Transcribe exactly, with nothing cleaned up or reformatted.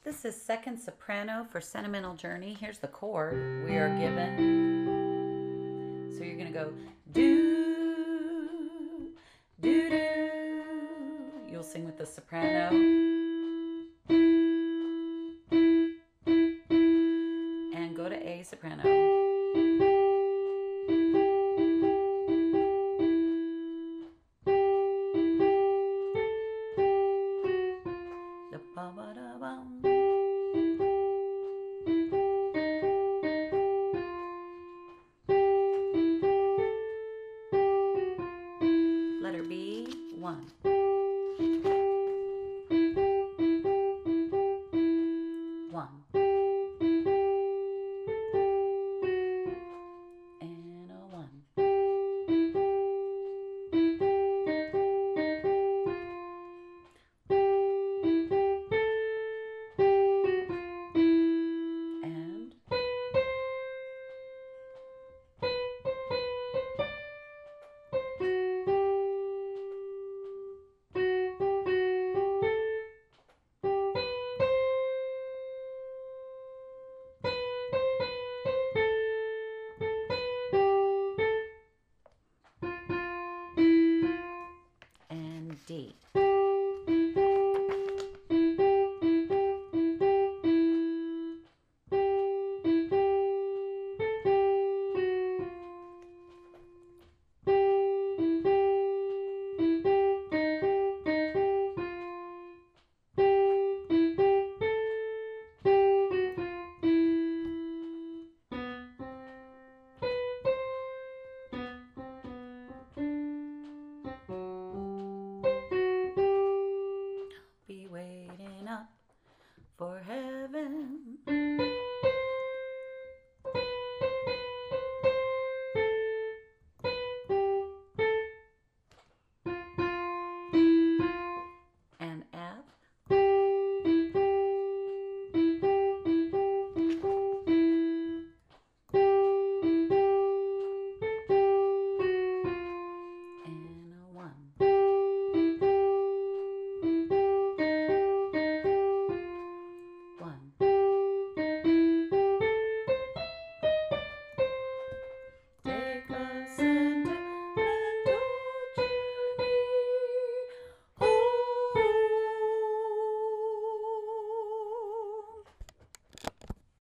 This is second soprano for Sentimental Journey. Here's the chord we are given. So you're going to go do, do, do. You'll sing with the soprano. And go to A soprano. Letter B, one. One. And a one. And and D. Be waiting up for heaven.